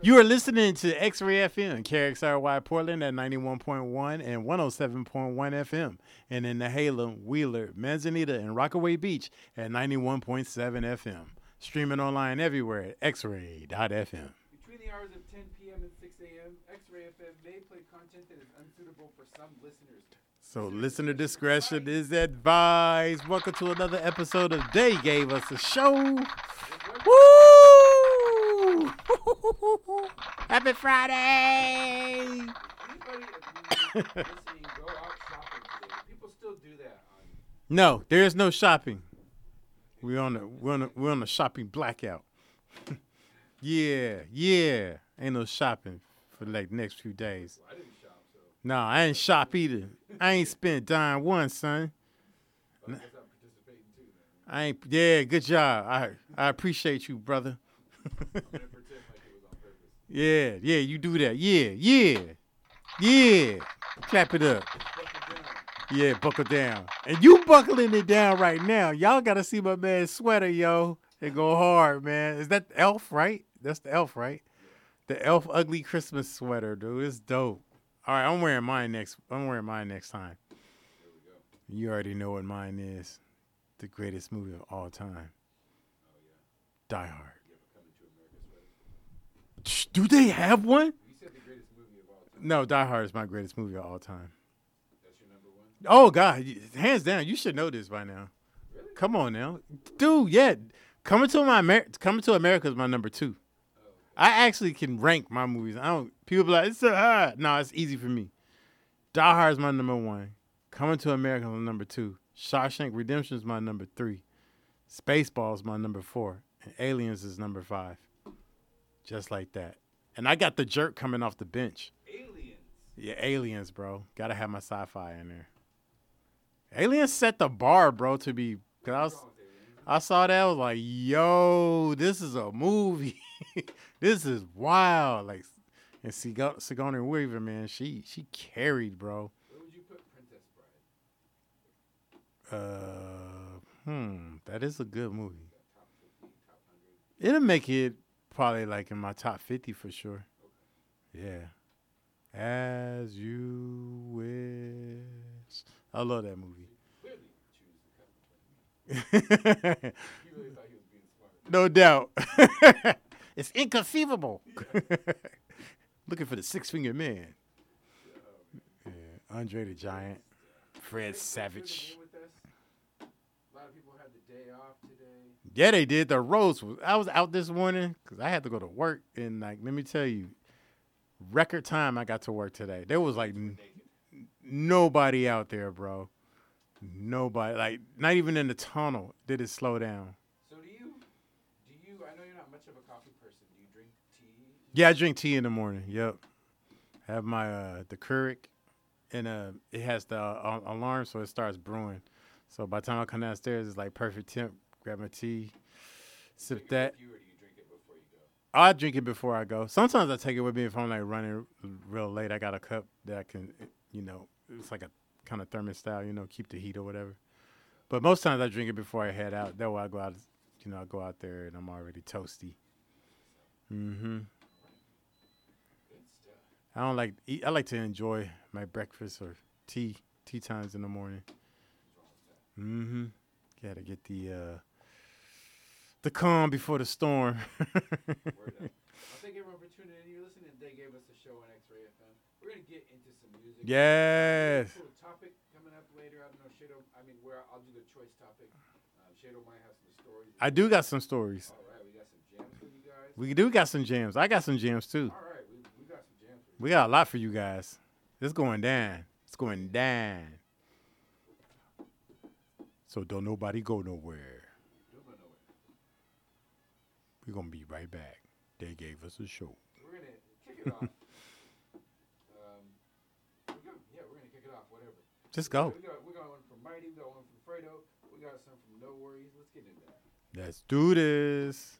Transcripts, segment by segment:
You are listening to X-Ray FM, KXRY Portland at 91.1 and 107.1 FM. And in the Halem, Wheeler, Manzanita, and Rockaway Beach at 91.7 FM. Streaming online everywhere at xray.fm. Between the hours of 10 p.m. and 6 a.m., X-Ray FM may play content that is unsuitable for some listeners. So listener discretion is advised. Welcome to another episode of They Gave Us a Show. Woo! Happy Friday! Anybody listening, go out shopping today. People still do that. No, there is no shopping. We're on the shopping blackout. Yeah. Ain't no shopping for like the next few days. I didn't shop, so No, I ain't shop either. I ain't spent dime one, son. I guess I'm participating too, man. I ain't. Yeah, good job. I appreciate you, brother. I'm gonna pretend like it was on purpose. Yeah, you do that. Yeah. Clap it up. Buckle down. Yeah, buckle down. And you buckling it down right now. Y'all got to see my man's sweater, yo. It go hard, man. Is that the Elf, right? That's the Elf, right? The Elf ugly Christmas sweater, dude. It's dope. All right, I'm wearing mine next time. There we go. You already know what mine is. The greatest movie of all time. Oh yeah. Die Hard. You ever come into America sweater? Shh, do they have one? You said the greatest movie of all time. No, Die Hard is my greatest movie of all time. That's your number one? Oh, God. Hands down. You should know this by now. Really? Come on now. Dude, yeah. Coming to America is my number 2. Oh, okay. I actually can rank my movies. People be like, it's so hard. No, it's easy for me. Die Hard is my number 1. Coming to America is my number 2. Shawshank Redemption is my number 3. Spaceballs is my number 4. And Aliens is number 5. Just like that. And I got The Jerk coming off the bench. Aliens. Yeah, Aliens, bro. Gotta have my sci-fi in there. Aliens set the bar, bro, to be. Cause I saw that. I was like, yo, this is a movie. This is wild. Like, and Sigourney Weaver, man, she carried, bro. Where would you put Princess Bride? That is a good movie. Top 50, top 100? It'll make it probably like in my top 50 for sure. Yeah. As You Wish. I love that movie. Clearly choose the cover. He really thought he was being smart. No doubt. It's inconceivable. Looking for the 6-finger man. Yeah. Andre the Giant. Fred Savage. With us. A lot of people had the day off today. Yeah, they did. The roast I was out this morning because I had to go to work. And, like, let me tell you, record time I got to work today. There was, like, nobody out there, bro. Nobody. Like, not even in the tunnel did it slow down. So do you, I know you're not much of a coffee person. Do you drink tea? Yeah, I drink tea in the morning. Yep. Have my the Keurig, and it has the alarm, so it starts brewing. So by the time I come downstairs, it's like perfect temp. Grab my tea, sip that. Or do you drink it before you go? I drink it before I go. Sometimes I take it with me if I'm like running real late. I got a cup that I can, it's like a kind of thermos style, keep the heat or whatever. But most times I drink it before I head out. That way I go out, I go out there and I'm already toasty. Mm-hmm. Good stuff. I don't like eat. I like to enjoy my breakfast or tea times in the morning. Mm-hmm. Got to get the calm before the storm. Word up. Well, thank everyone for tuning in. You're listening. They gave us a show on X-Ray FM. We're gonna get into some music. Yes. Cool topic coming up later. I don't know, Shado. Where I'll do the choice topic. Shado might have some stories. I do got some stories. All right, we got some jams for you guys. We do got some jams. I got some jams too. All right, we got some jams for you. We got a lot for you guys. It's going down. It's going down. So don't nobody go nowhere. Don't go nowhere. We're going to be right back. They gave us a show. We're gonna kick it off. We're gonna kick it off. Whatever. Just go. We got one from Mighty. We got one from Fredo. We got some from No Worries. Let's get into that. Let's do this.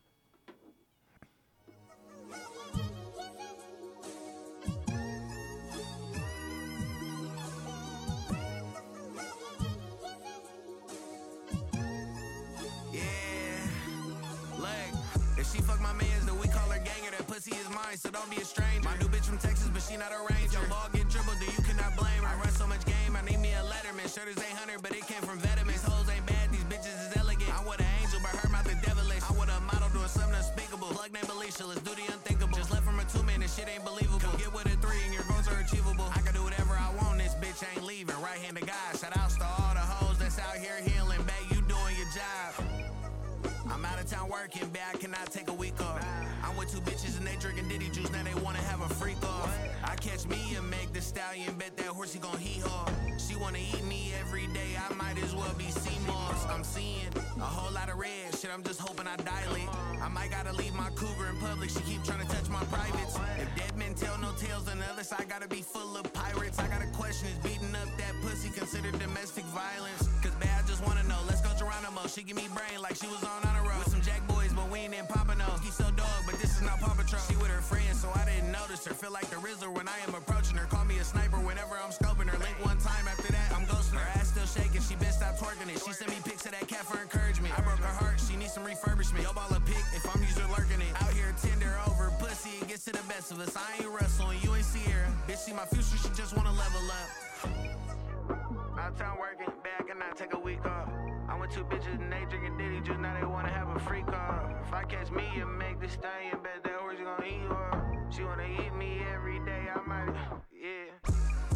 If she fuck my mans, then we call her ganger. That pussy is mine. twice, so don't be a stranger. My new bitch from Texas, but she not a ranger. Your ball get dribbled, then you cannot blame her. I run so much game, I need me a Letterman. Shirt is 800, but it came from Vitamins. These hoes ain't bad, these bitches is elegant. I want an angel, but her mouth is devilish. I want a model doing something unspeakable. Plug name Alicia, let's do the unthinkable. Just left from a 2-man, this shit ain't believable. Come get with a 3 and your goals are achievable. I can do whatever I want, this bitch ain't leaving. Right-handed guy, shout outs to all the hoes that's out here healing. Babe, you doing your job. I'm out of town working, babe, I cannot take a week off. I'm with 2 bitches and they drinking Diddy juice, now they wanna have a freak off. I catch me and make the stallion, bet that horse he gon' hee-haw. She wanna eat me every day, I might as well be Seamoss. I'm seeing a whole lot of red shit, I'm just hoping I dilate. I might gotta leave my cougar in public, she keep trying to touch my privates. If dead men tell no tales, then the other side gotta be full of pirates. I got a question, is beating up that pussy considered domestic violence? Cause babe, I just wanna know, let's go Geronimo. She give me brain like she was on a road. With some Jack boys, but we ain't in Pompano. He's so dog, but this is not Paw Patrol. She with her friends, so I didn't notice her. Feel like the Rizzler when I am approaching her. Call me a sniper whenever I'm scoping her. Link one time, after that, I'm ghosting her. Ass still shaking, she been stopped twerking it. She sent me pics of that cat for encouragement. I broke her heart, she needs some refurbishment. Yo, ball a pic if I'm user lurking it. Out here tender over pussy, it gets to the best of us. I ain't wrestling, you ain't Sierra. Bitch, see my future, she just wanna level up. Out town working, back and I take a week off. I'm with 2 bitches and they drinking Diddy juice, now they wanna have a freak off. If I catch me and make this stallion, bet that horse gonna eat her. She wanna eat me every day, I might, yeah.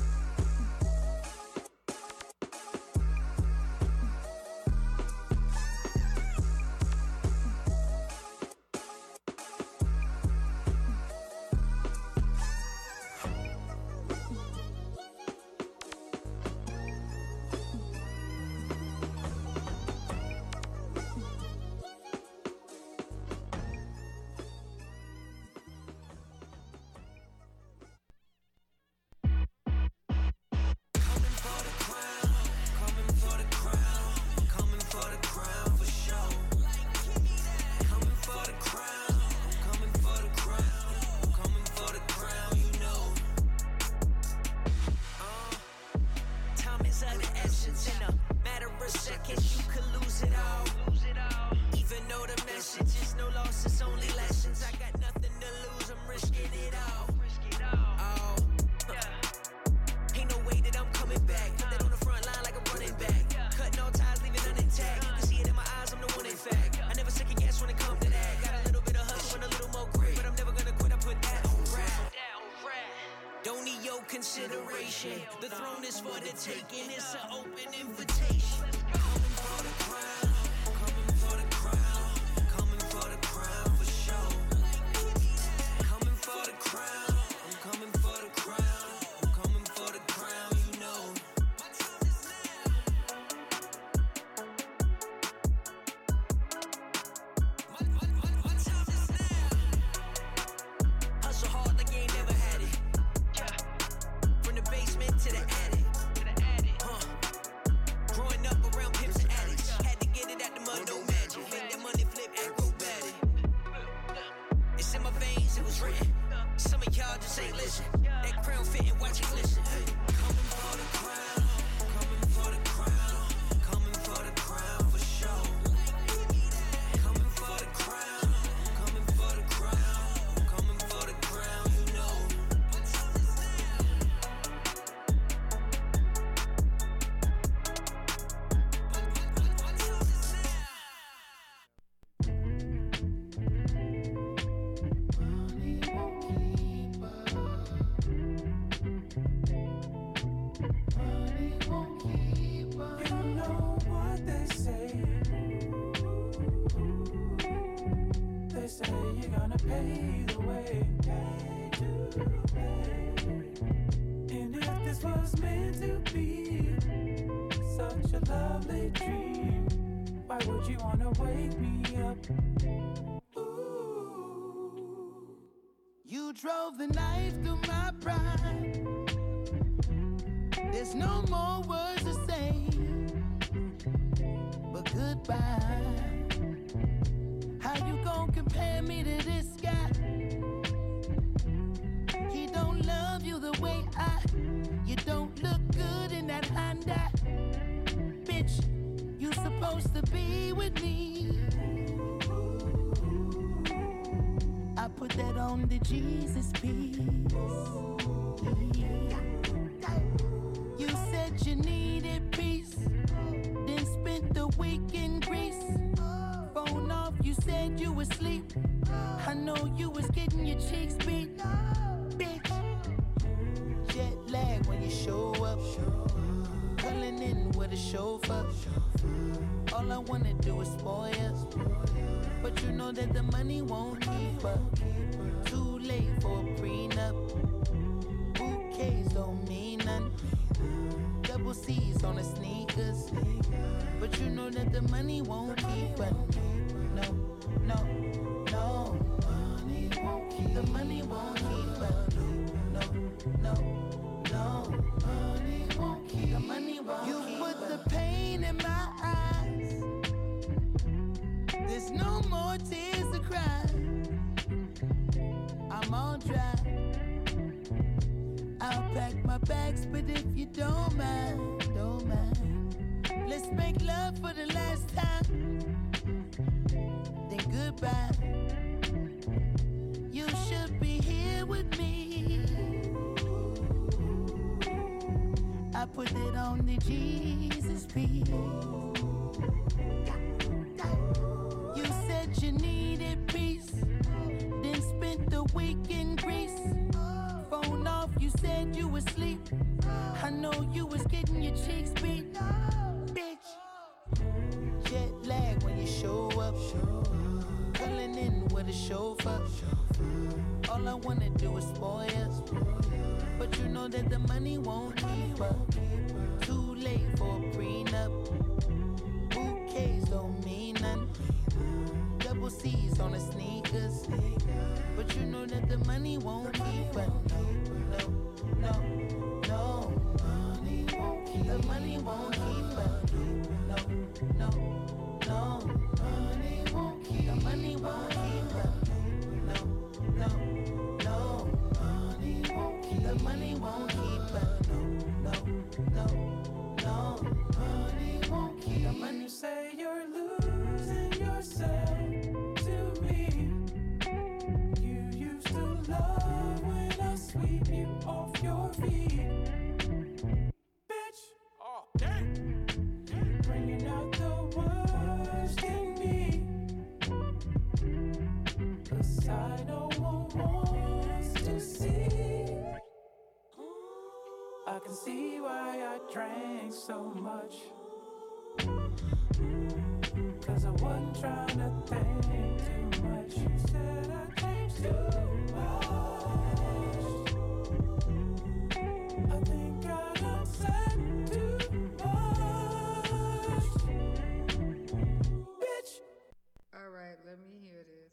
Consideration. The throne is for the taking. It's an open invitation. Coming for the crown. Coming for the crown. Coming for the crown for sure. Coming for the crown. I'm coming for the crown. I'm coming for the crown, you know. Hustle hard like you ain't never had it. From the basement to the attic. Growing up around pimps and addicts. Had to get it out the mud, no magic. Make that money flip acrobatic. It's in my veins, it was written. Some of y'all just ain't listen. That crown fitting, watch it glisten. Coming for the crown. Coming for the crown. Coming for the crown for sure. Coming for the crown. Coming for the crown. Coming for the crown, you know. Pay the way, pay to pay. And if this was meant to be such a lovely dream, why would you wanna wake me up? Ooh. You drove the knife through my pride. There's no more words to say but goodbye. How you gon' compare me to this guy? He don't love you the way you don't look good in that Honda. Bitch, you supposed to be with me. I put that on on the Jesus piece. You said you needed peace, then spent the week in Greece. Phone off, you said you was asleep. I know you was getting your cheeks beat, bitch. Jet lag when you show up, pulling in with a chauffeur. All I wanna do is spoil you, but you know that the money won't keep up. Too late for a prenup. Bouquets don't mean nothing. Double C's on the sneakers, but you know that the money won't keep up. No, no, no. Money won't keep. The money won't keep up. No, no, no. Money won't keep. The money won't keep. You put the pain in my eyes. There's no more tears to cry. I'm all dry. I'll pack my bags, but if you don't mind, let's make love for the last time. Then goodbye. You should be here with me. I put it on the Jesus piece. You said you needed peace, then spent the week in Greece. Phone off, you said you was asleep. I know you was getting your cheeks beat, bitch. Jet lag when you show up, pulling in with a chauffeur. All I wanna do is spoil you, but you know that the money won't keep up. Too late for a prenup. Bouquets don't mean nothing. Double C's on the sneakers, but you know that the money won't keep up. No, no, no. Money won't keep. The money won't keep up. No, no, no. Money won't keep. The money won't keep up. No, no, no. Money won't keep. The money won't keep up. No, no, no. Money won't keep. The money. You say you're losing yourself to me. You used to love when I sweep you off your feet. Bitch, oh, dang. Bringing out the worst in me. The side no one wants to see. I can see why I drank so much. 'Cause I wasn't trying to think too much. You said I changed too much. I think I done said too much. Bitch. All right, let me hear this.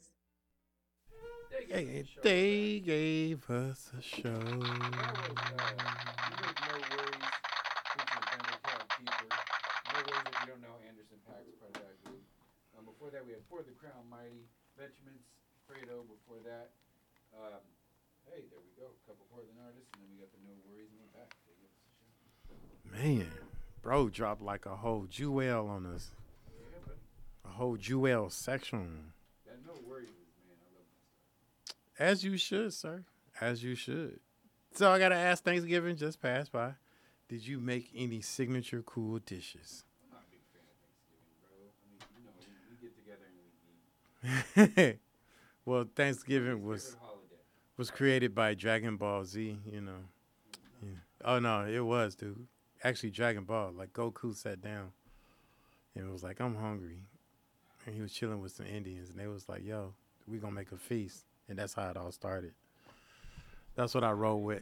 They gave us a show. That was, you make No Worries, featuring Thundercat Keeper. No Worries if you don't know, Anderson .Paak's part of that group. Before that, we had For the Crown Mighty, Benjamin's Fredo before that. Hey, there we go. A couple Portland artists, and then we got the No Worries, and we're back. They give us a show. Man, bro dropped like a whole jewel on us. Yeah, but A whole jewel section. that No Worries is, man, I love that stuff. As you should, sir. As you should. So I got to ask, Thanksgiving just passed by. Did you make any signature cool dishes? I'm not a big fan of Thanksgiving, bro. I mean, we get together and we eat. Well, Thanksgiving was Favorite holiday. created by Dragon Ball Z, you know. Yeah. Oh, no, it was, dude. Actually, Dragon Ball. Like, Goku sat down and was like, I'm hungry. And he was chilling with some Indians, and they was like, yo, we going to make a feast. And that's how it all started. That's what I roll with.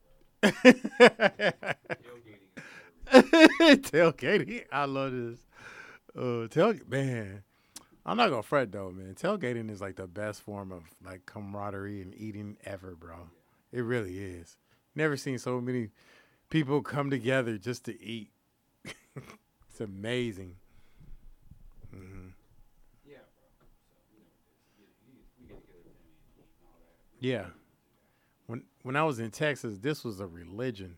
Tailgating. I love this. Man, I'm not gonna fret though, man. Tailgating is like the best form of like camaraderie and eating ever, bro. It really is. Never seen so many people come together just to eat. It's amazing. Mm-hmm. Yeah, bro. So, you know, we get together with family and eat and all that. Yeah. When I was in Texas, this was a religion.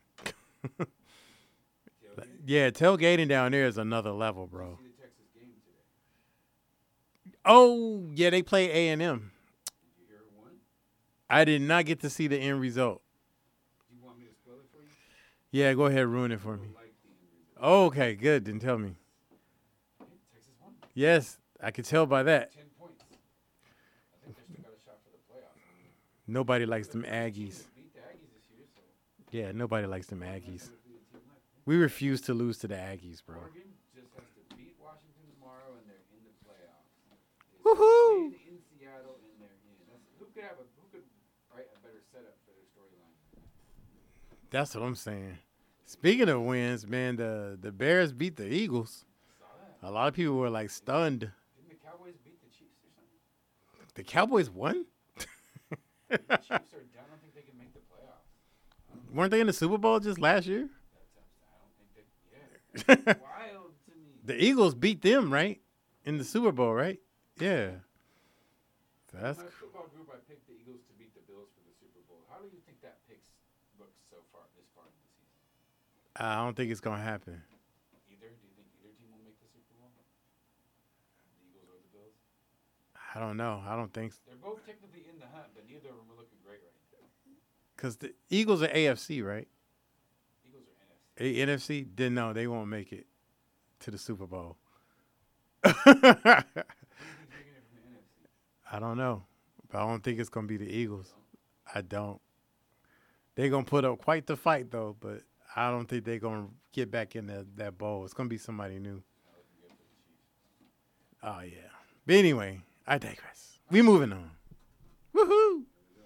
Yeah, tailgating down there is another level, bro. See the Texas game today. Oh, yeah, they play A&M. Did you hear who won? I did not get to see the end result. Do you want me to spoil it for you? Yeah, go ahead, ruin it for me. You'll like the end result. Oh, okay, good. Then tell me. Okay, Texas won. Yes, I could tell by that. 10 points. I think they still got a shot for the playoffs. Nobody likes them Aggies. Beat the Aggies this year, so Yeah, nobody likes them Aggies. undefeated team left. We refuse to lose to the Aggies, bro. Oregon just has to beat Washington tomorrow, and they're in the playoffs. It's Woohoo! win in Seattle, and they're in. Who could write a better setup for their storyline? That's what I'm saying. Speaking of wins, man, the Bears beat the Eagles. Saw that. A lot of people were like stunned. Didn't the Cowboys beat the Chiefs or something? The Cowboys won? The Chiefs are down. I don't think they can make the playoffs. Weren't they in the Super Bowl just last year? I don't think they. Yeah. Wild to me. The Eagles beat them, right? In the Super Bowl, right? Yeah. That's In my football group, I picked the Eagles to beat the Bills for the Super Bowl. How do you think that picks looks so far this far in the season? I don't think it's gonna happen. Either? Do you think either team will make the Super Bowl? The Eagles or the Bills? I don't know. I don't think They're both technically in the hunt, but neither of them are looking great right now. because the Eagles are AFC, right? Eagles are NFC. NFC? Then no, they won't make it to the Super Bowl. Who do you think's making it from the NFC? I don't know, but I don't think it's gonna be the Eagles. I don't. They're gonna put up quite the fight though, but I don't think they're gonna get back in that bowl. It's gonna be somebody new. Not looking good for the Chiefs. Oh yeah. But anyway, I digress. We moving on. Woohoo!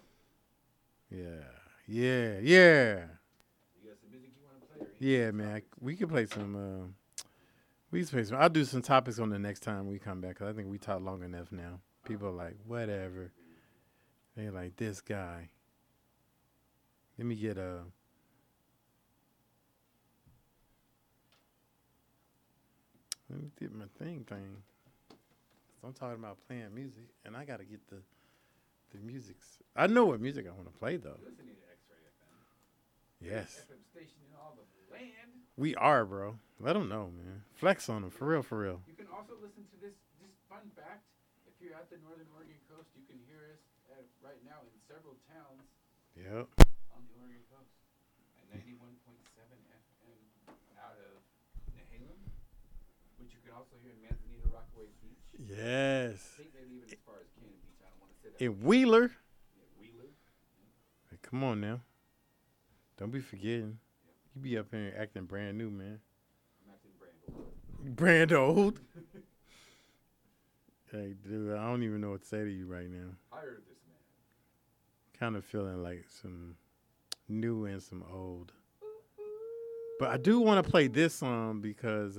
Yeah. You got some music you want to play? Or any Yeah, man. We could play some. We can play some. I'll do some topics on the next time we come back because I think we talked long enough now. People are like, whatever. They like this guy. Let me get a. Let me get my thing. So I'm talking about playing music, and I gotta get the musics. I know what music I want to play though. Listening to X-Ray FM. Yes, FM station in all the land. we are, bro. Let them know, man. Flex on them, for real, for real. You can also listen to this fun fact. If you're at the Northern Oregon coast, you can hear us right now in several towns Yep. on the Oregon coast at 91.7 FM out of Nehalem, which you can also hear in Manzanita, Rockaway Beach. Yes. I think maybe even as far as Cannon Beach. I don't want to say that. In Wheeler. Yeah, Wheeler. Hey, come on now. Don't be forgetting. You be up here acting brand new, man. I'm acting Brandel. Brand old. Hey, dude, I don't even know what to say to you right now. Hired this man. Kind of feeling like some new and some old. But I do want to play this song because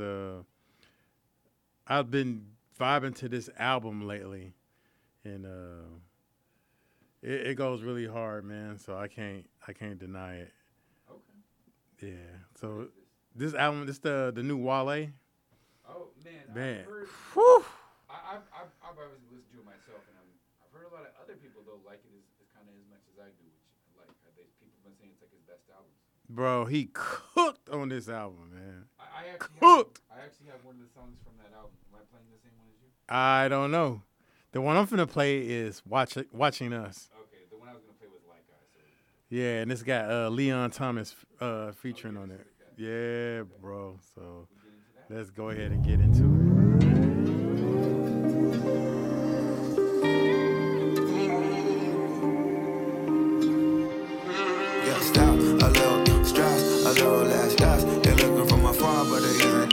I've been vibing to this album lately, and it goes really hard, man. So I can't deny it. Okay. Yeah. So this album, this the new Wale. Oh man. Man. I've heard. Whew. I've always listened to it myself, and I've heard a lot of other people though like it as kind of as much as I do, which I like. People have been saying it's like his best album. Bro, he cooked on this album, man. I Cooked. actually have one of the songs from that album. Am I playing the same one as you? I don't know. The one I'm finna play is Watching Us. Okay, the one I was gonna play was Like I. So Yeah, and it's got Leon Thomas featuring on it. okay. Yeah, bro. So we get into that. let's go ahead and get into it. Yeah, stop, a little stress, a little less stress. They're looking from afar, but it isn't.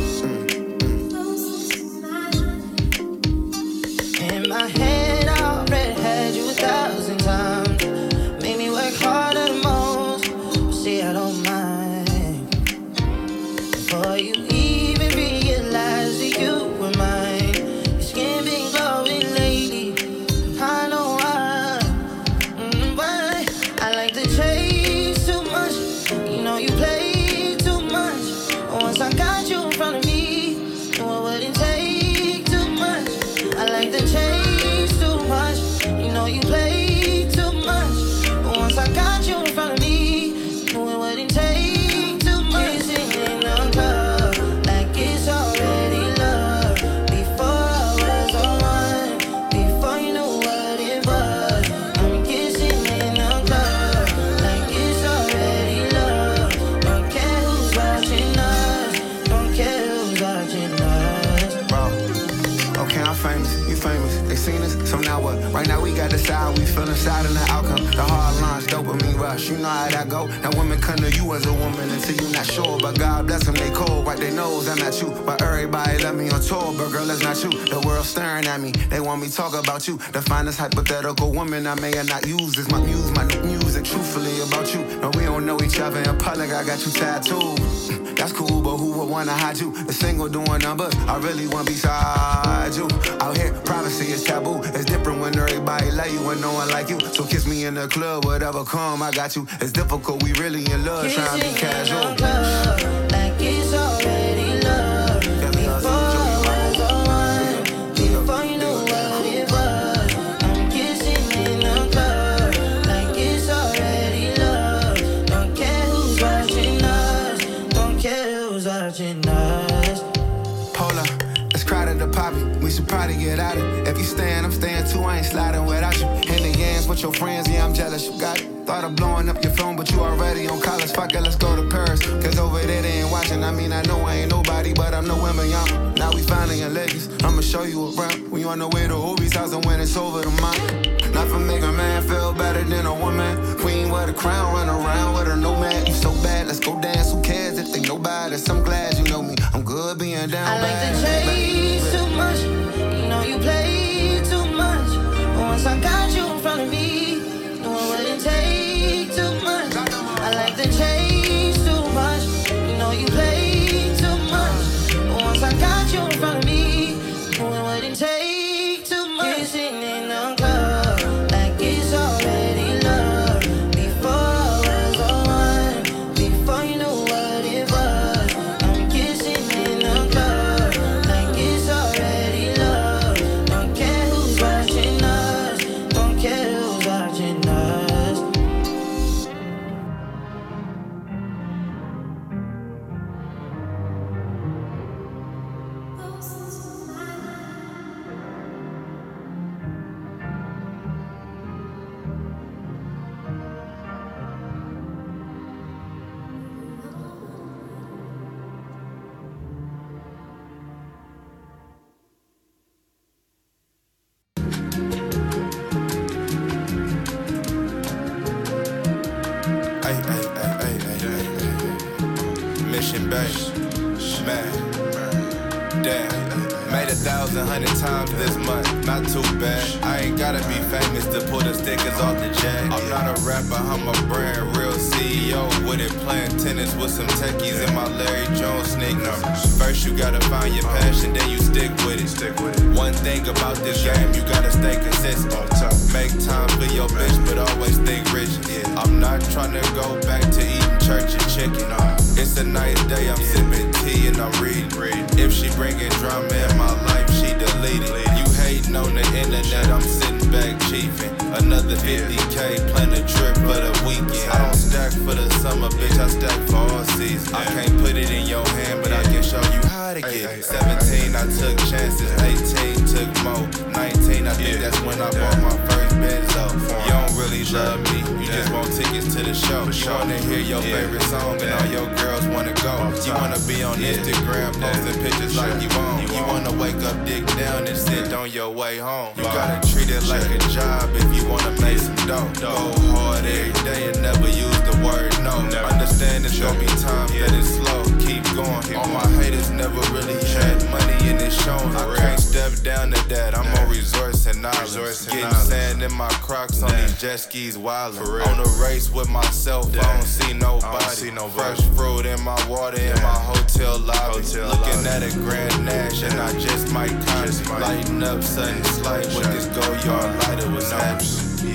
In my head, I already had you 1,000 times. Made me work harder than most. But see, I don't mind. Before you even realize that you were mine, your skin been glowing lately. I know why. Why? I like to chase too much. You know you play too much. Once I got you in front of me, what would it take too much? I like to chase seen us, so now what? Right now we got the side, we feel inside and the outcome. The hard lines, dopamine rush, you know how that go. Now women come to you as a woman until you not sure. But God bless them, they cold, right? They knows I'm not you. But everybody let me on tour, but girl, that's not you. The world staring at me, they want me talk about you. Define this hypothetical woman I may have not used. It's my muse, my new music, truthfully about you. No, we don't know each other in public, I got you tattooed. That's cool, but who would wanna hide you? The single doing numbers, I really want beside you. Out here, privacy is taboo. It's different when everybody like you and no one like you. So kiss me in the club, whatever come, I got you. It's difficult, we really in love, trying to be casual. In the club, like it's already love. Before I was the one, before you knew what it was. I'm kissing in the club, like it's already love. Don't care who's watching us, don't care who's watching us. Hold up, it's crowded the poppy. We should probably get out of it. If you staying, I'm staying too. I ain't sliding without you. In the yams with your friends, yeah, I'm jealous. You got it. Thought of blowing up your phone, but you already on college. Fuck it, let's go to Paris. Cause over there they ain't watching. I mean, I know I ain't nobody, but I'm no women, y'all. Now we finally in Lakers. I'ma show you around. We on the way to Obi's house and when it's over the mountain. Not for make a man feel better than a woman. Queen with a crown, run around with her nomad. You so bad, let's go dance. Who cares if they know about us? I'm glad you know me. I'm good being down I like bad. to chase too much. You know you play too much. Once I got you in front of me, no it wouldn't take too much. I like to chase too much. You know you play too much. Once I got you in front of me, no it wouldn't take too much. Kissing in the club, like it's already love. Before I was the one, before you knew what it was. I'm kissing in the club, like it's already love. Don't care who's watching us, don't care who's watching us. Mission Bay, man, damn. Made 1,100 times this month, not too bad. I ain't gotta be famous to pull the stickers off the jack. I'm not a rapper, I'm a brand, real CEO with it. Playing tennis with some techies in my Larry Jones sneakers. First you gotta find your passion, then you stick with it. One thing about this game, you gotta stay consistent. Make time for your bitch, but always think rich. I'm not tryna go back to eating church and chicken. It's a nice day, I'm sipping tea and I'm reading. If she bringing drama in my life, she delete it. You hating on the internet, I'm sitting back chiefing. Another 50K, plan a trip for the weekend. I don't stack for the summer, bitch, I stack for all season. I can't put it in your hand, but I can show you how to get. 17, I took chances, 18 took more. 19, I think that's when I bought my first Benzo. You don't really love me, you just want tickets to the show. You wanna hear your favorite song and all your girls wanna go. You wanna be on Instagram posting pictures like you own. You wanna wake up, dig down and sit on your way home. You gotta treat it like a job if you wanna make some dough. Go hard every day and never use the word no. Understand it's gonna be times that it's slow. Keep going. All my haters never really had money in this show. I can't step down to that. I'm on resorts and islands. Getting sand in my Crocs on these jet skis wildin'. On a race with myself, I don't see nobody. Fresh fruit in my water in my hotel lobby. Looking at a Grand Nash and I just might copy. Lighting up sudden slight with this go yard lighter was happy.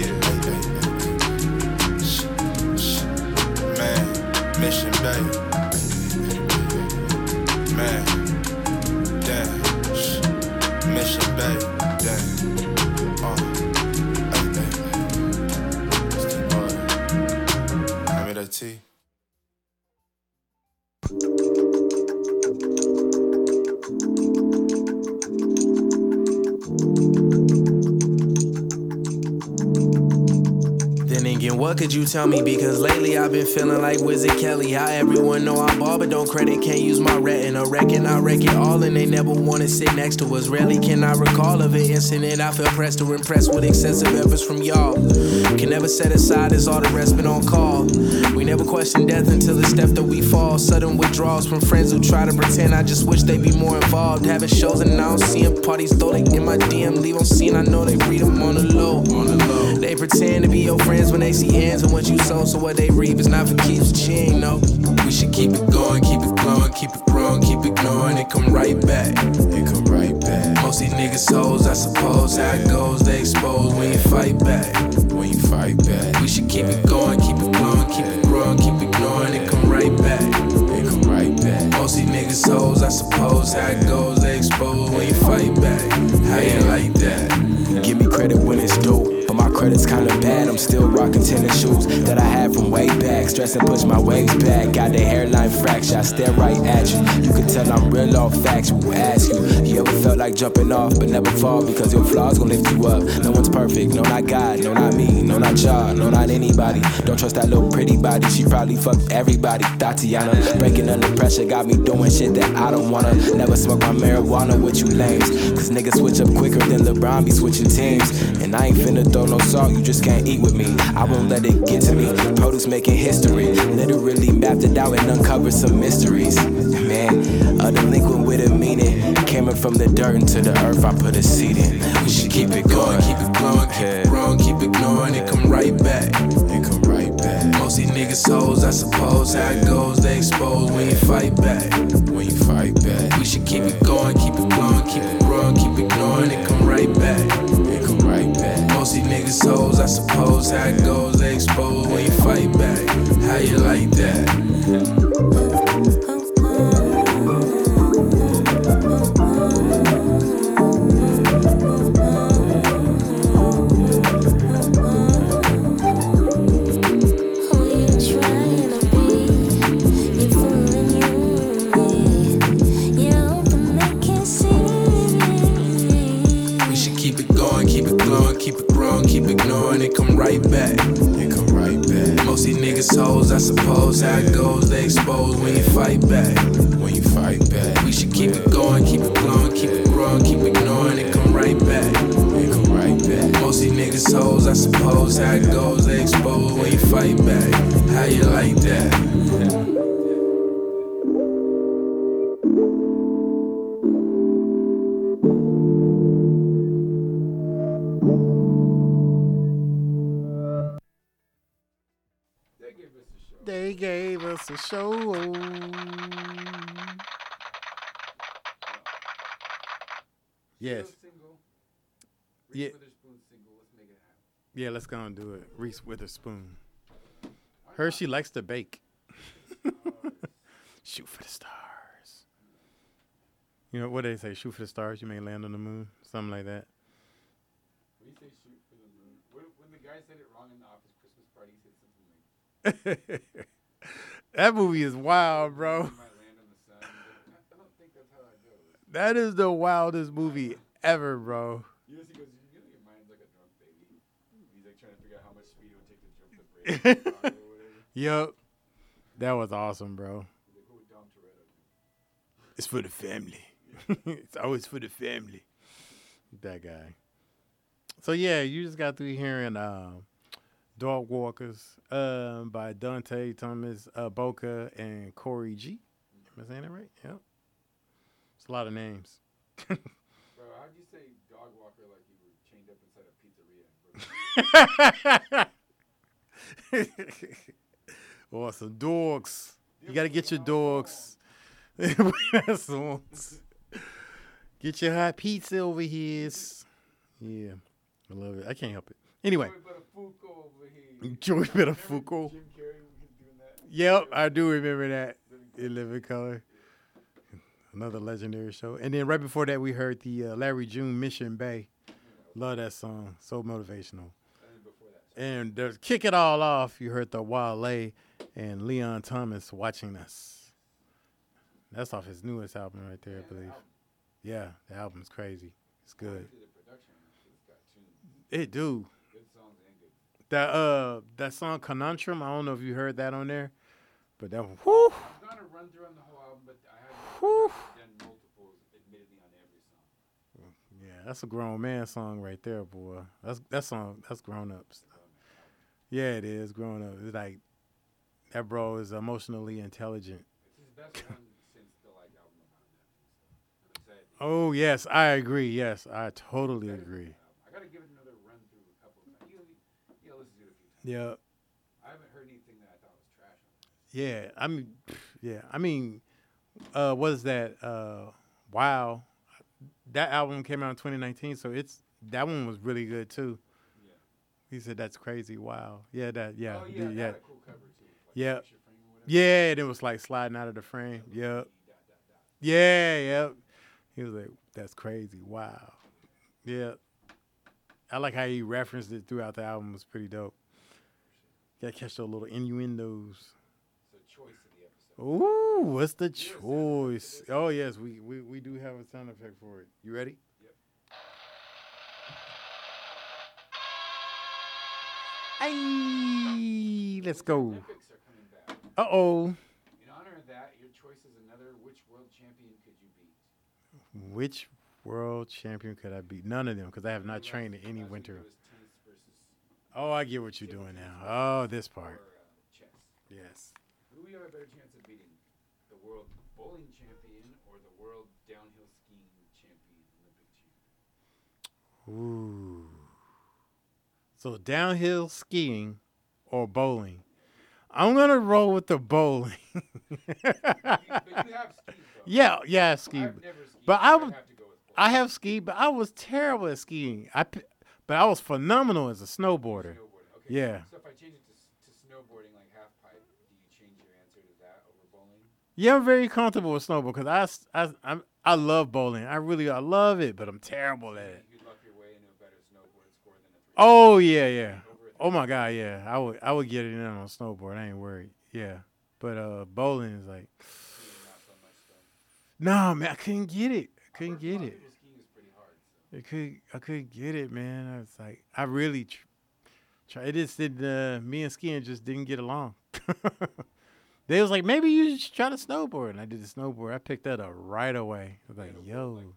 Man, Mission Bay. Man, damn. Mission Bay, damn. Hand me that tea. thinking, what could you tell me? Because lately I've been feeling like Wizard Kelly. How everyone know I ball but don't credit. Can't use my retina. Reckon I wreck it all and they never wanna sit next to us. Rarely can I recall of an incident I feel pressed or impressed with excessive efforts from y'all. Can never set aside as all the rest been on call. We never question death until the step that we fall. Sudden withdrawals from friends who try to pretend. I just wish they'd be more involved. Having shows and I don't see them. Parties throw they in my DM. Leave on scene, I know they read them on the low. They pretend to be your friends when they see ends and what you sow. So what they reap is not for keeps, but you ain't know. We should keep it going, keep it flowing, keep it growing, keep ignoring. It come right back. It come right back. Most these niggas hoes, I suppose. How it goes, they expose when you fight back. When you fight back. We should keep it going, keep it flowing, keep it growing, keep ignoring. It come right back. It come right back. Most these niggas hoes, I suppose. How it goes, they expose when you fight back. How you like that? Give me credit when it's due. But my credit's kinda bad, I'm still rocking tennis shoes that I had from way back. Stress and push my waves back, got the hairline fracture, I stare right at you. You can tell I'm real off facts, who ask you. You ever felt like jumping off, but never fall because your flaws gon' lift you up. No one's perfect, no not God, no not me, no not y'all, no not anybody. Don't trust that little pretty body, she probably fucked everybody. Tatiana, breaking under pressure, got me doing shit that I don't wanna. Never smoke my marijuana with you lames, cause niggas switch up quicker than LeBron be switching teams. And I ain't finna throw no salt, you just can't eat with me. I won't let it get to me. Produce making history, literally mapped it out and uncovered some mysteries. Man, a delinquent with a meaning. Came from the dirt into the earth, I put a seed in. We should keep it going, keep it flowing, keep it growing, keep ignoring. It come right back. It come right back. Most these niggas hoes, I suppose. How it goes, they expose when you fight back. When you fight back. We should keep it going, keep it flowing, keep it growing, keep ignoring. It come right back. It come right back. Most these niggas hoes, I suppose. How it goes, they expose when you fight back. How you like that? Hoes, I suppose, how it goes, they expose when you fight back. When you fight back. We should keep it going, keep it flowing, keep it growing, keep ignoring. It come right back. It come right back. Most these niggas hoes, I suppose, how it goes, they expose when you fight back. How you like that? They gave us a show. Yes. Single. Yeah. Reese Witherspoon single. Let's make it happen. Yeah, let's go and do it. Reese Witherspoon. Her, she likes to bake. Shoot for the stars. You know what they say? Shoot for the stars. You may land on the moon. Something like that. When you say shoot for the moon, when the guy said it wrong in the Office Christmas party, he said something like, that movie is wild, bro. "You might land on the sun." I don't think that's how that goes. That is the wildest movie ever, bro. He goes, your mind's like a drunk baby. He's like trying to figure out how much speed it would take to jump the bridge or whatever. Yup. That was awesome, bro. He's like, who would Dom Toretto do? It's for the family. It's always for the family. That guy. So, yeah, you just got through hearing Dog Walkers by Dante Thomas Boca and Corey G. Am I saying that right? Yep. It's a lot of names. Bro, how'd you say dog walker like you were chained up inside a pizzeria? Or some dogs. You got to get your dogs. Get your hot pizza over here. Yeah. I love it. I can't help it. Anyway. Joey Buttafuoco. Jim Carrey was doing that. Yep, I do remember that. In Living Color. Another legendary show. And then right before that, we heard the Larry June Mission Bay. Love that song. So motivational. And to kick it all off, you heard the Wale and Leon Thomas, Watching Us. That's off his newest album right there, I believe. Yeah, the album's crazy. It's good. It do. Good songs and good. That song Conundrum, I don't know if you heard that on there, but that one, whoo, I'm gonna run through on the whole album, but I Whew. haven't done multiples, admittedly, on every song. yeah, that's a grown man song right there, boy. That's grown ups. Yeah, it is grown up. It's like that bro is emotionally intelligent. It's his best one since the like album about nothing. So I'm excited. Oh yes, I agree. Yes, I totally agree. I gotta give it another run through a couple of times. You listen to it a few times. Yeah, I haven't heard anything that I thought was trash on it. yeah. I mean, what is that? Wow, that album came out in 2019, so that one was really good too. Yeah. He said that's crazy. Wow. Yeah, that. Yeah. Oh yeah, that yeah. had a cool cover too. Like Yeah. picture frame or whatever. Yeah, and it was like sliding out of the frame. Yep. Dot, dot, dot. Yeah, yep. He was like, that's crazy. Wow. Yeah. I like how he referenced it throughout the album. It was pretty dope. Gotta catch those little innuendos. It's a choice of the episode. Ooh, what's the choice? Oh, yes, we do have a sound effect for it. You ready? Yep. Hey, let's go. Olympics are coming back. Uh-oh. In honor of that, your choice is another. Which world champion could you beat? Which world champion could I beat? None of them, because I have not trained in any Last week winter. it was tennis versus Oh, I get what you're doing now. Oh, this part. or, chess. Yes. Who do you have a better chance of beating? The world bowling champion or the world downhill skiing champion, Olympic champion? Ooh. So downhill skiing or bowling. I'm gonna roll with the bowling. But you have skied, though. yeah, ski. I've never skied. But I I would would- have to go with bowling. I have skied, but I was terrible at skiing. But I was phenomenal as a snowboarder. Snowboarding. Okay. Yeah. So if I change it to snowboarding, like half pipe, do you change your answer to that over bowling? Yeah, I'm very comfortable with snowboard because I love bowling. I love it, but I'm terrible at it. You'd luck your way into a better snowboard score than a 3. Oh yeah. Over a Oh my god, yeah. I would get it in on snowboard. I ain't worried. Yeah. But bowling is like, skiing, not so much though. no man, I couldn't get it. I've heard a lot of Skiing is pretty hard. So. I couldn't get it, man. I was like, I really try. It just did. Me and skiing just didn't get along. They was like, maybe you should try to snowboard, and I did the snowboard. I picked that up right away. I was like, yo, Like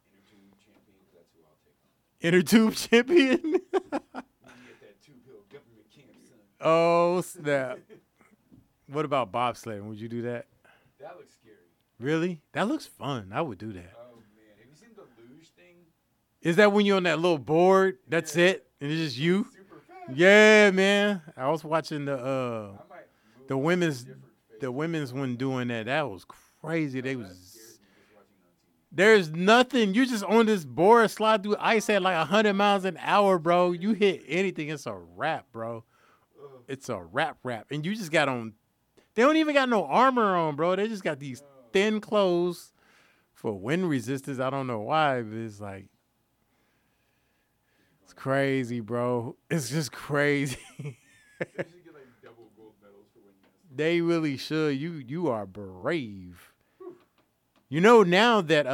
inner tube champion, 'cause that's who I'll take on. inner tube champion. You get that 2-hill government camp, son. Oh snap! What about bobsledding? Would you do that? That looks scary. Really? That looks fun. I would do that. Oh man, have you seen the luge thing? Is that when you're on that little board? That's it, and it's just you? Super fast. Yeah, man. I was watching I might move the to a women's different phase. the women's one doing that. That was crazy. They That was. scares me just watching it on TV. There's nothing. You just on this board, slide through ice at like 100 miles an hour, bro. You hit anything, it's a wrap, bro. It's a wrap. And you just got on. They don't even got no armor on, bro. They just got these thin clothes for wind resistance. I don't know why, but it's like, it's crazy, bro. It's just crazy. They should get like double gold medals for winning this. They really should. You are brave. You know now that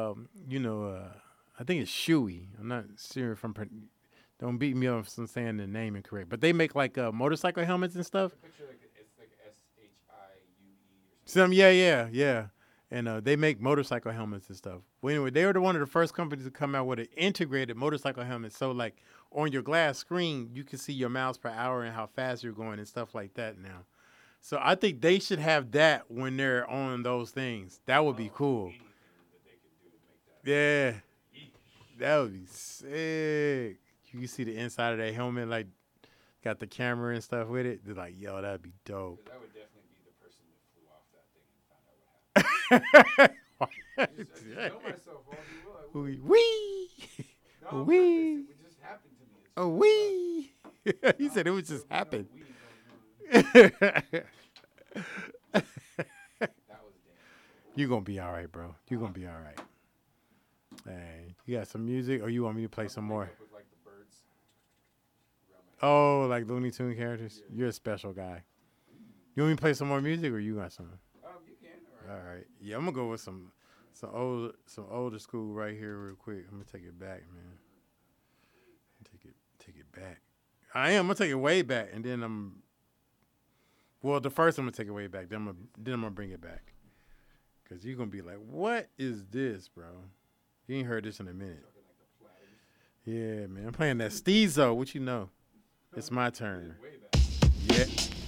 I think it's Shuey. I'm not sure if I'm. Don't beat me up if I'm saying the name incorrect. But they make like motorcycle helmets and stuff. Picture like it's like SHIUE or something. Yeah. And they make motorcycle helmets and stuff. Well, anyway, they were one of the first companies to come out with an integrated motorcycle helmet. So like on your glass screen, you can see your miles per hour and how fast you're going and stuff like that now. So I think they should have that when they're on those things. That would be cool. Anything that they could do to make that. Yeah. That would be sick. You can see the inside of that helmet, like, got the camera and stuff with it. They're like, yo, that'd be dope. 'Cause I would definitely be the person that flew off that thing and found out what happened. I just know myself all too well. I would. Wee! No, on Wee! purpose. It would just happen to me. It's Oh, just wee! fun. He said it would just No happen. weed going on. That was damn. You're going to be all right, bro. You're going to be all right. Hey, you got some music or you want me to play some more? With like the birds around my Oh, like Looney Tune characters? You're a special guy. You want me to play some more music or you got some? You can. All right. All right. Yeah, I'm gonna go with some older school right here real quick. I'm gonna take it back, man. Take it back. I am. I'm gonna take it way back, and then the first I'm gonna take it way back. Then I'm gonna bring it back, cause you're gonna be like, "What is this, bro? You ain't heard this in a minute." Yeah, man. I'm playing that Steezo. What you know? It's my turn. Yeah.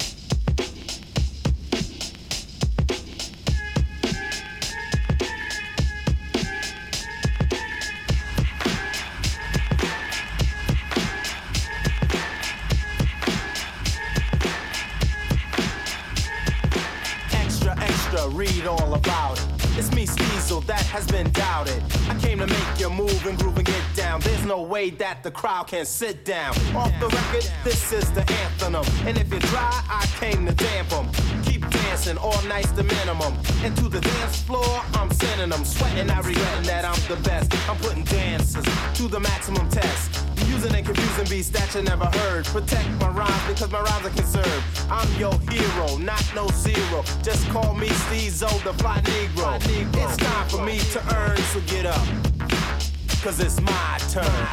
Read all about it. It's me, Steezel, that has been doubted. I came to make you move and groove and get down. There's no way that the crowd can sit down. Off the record, this is the anthem. And if you're dry, I came to damp them. Keep dancing, all night's the minimum. And to the dance floor, I'm sending them. Sweating, I regretting that I'm the best. I'm putting dancers to the maximum test. Using and confusing beats that you never heard. Protect my rhymes because my rhymes are conserved. I'm your hero, not no zero. Just call me Steezo, the fly Negro. It's time for me to earn, so get up. Cause it's my turn.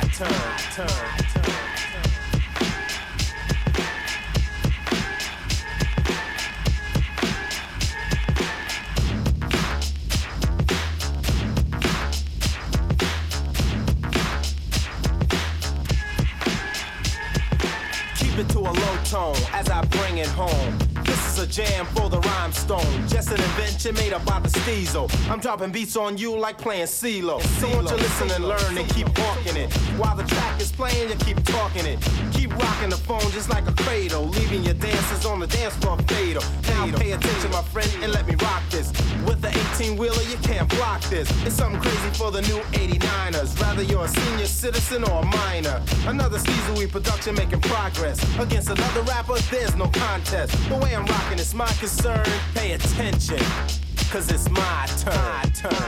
Keep it to a low tone as I bring it home. This is a jam for the rhyme stone. Just an invention made up by the Steezo. I'm dropping beats on you like playing CeeLo. So won't you listen and learn and keep walking it. While the track is playing, you keep talking it. Keep rocking the phone just like a cradle. Leaving your dancers on the dance floor fatal. Now pay attention, my friend, and let me rock this. With the 18-wheeler, you can't block this. It's something crazy for the new 89ers. Rather you're a senior citizen or a minor. Another Steezo production making progress. Against another rapper, there's no contest. The way I'm rocking is my concern. Pay attention, cause it's my turn.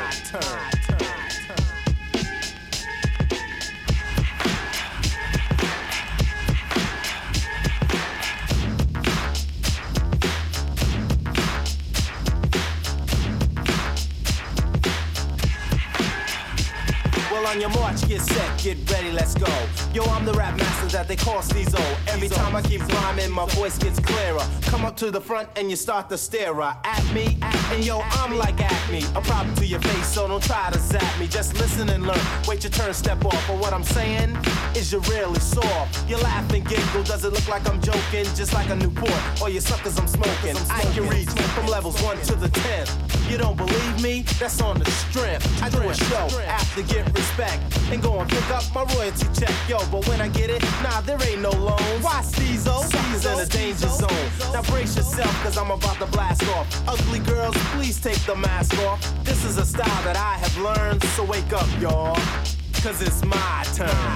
Well, on your march, get set, get ready, let's go. Yo, I'm the rap master that they call Steezo. Every time I keep rhyming, my voice gets clearer. Come up to the front and you start to stare at me. And yo, I'm like Acme, a problem to your face, so don't try to zap me. Just listen and learn, wait your turn, step off. But what I'm saying is you're really soft. You laugh and giggle, does it look like I'm joking? Just like a Newport, or you suckers I'm smoking. I can reach from levels 1 to the 10th. You don't believe me? That's on the strength. I do a show after get respect and go and pick up my royalty check. Yo, but when I get it, nah, there ain't no loans. Why Steezo? Suckers in a danger zone. Now brace yourself, cause I'm about to blast off. Ugly girls, please take the mask off. This is a style that I have learned, so wake up, y'all. Cause it's my turn.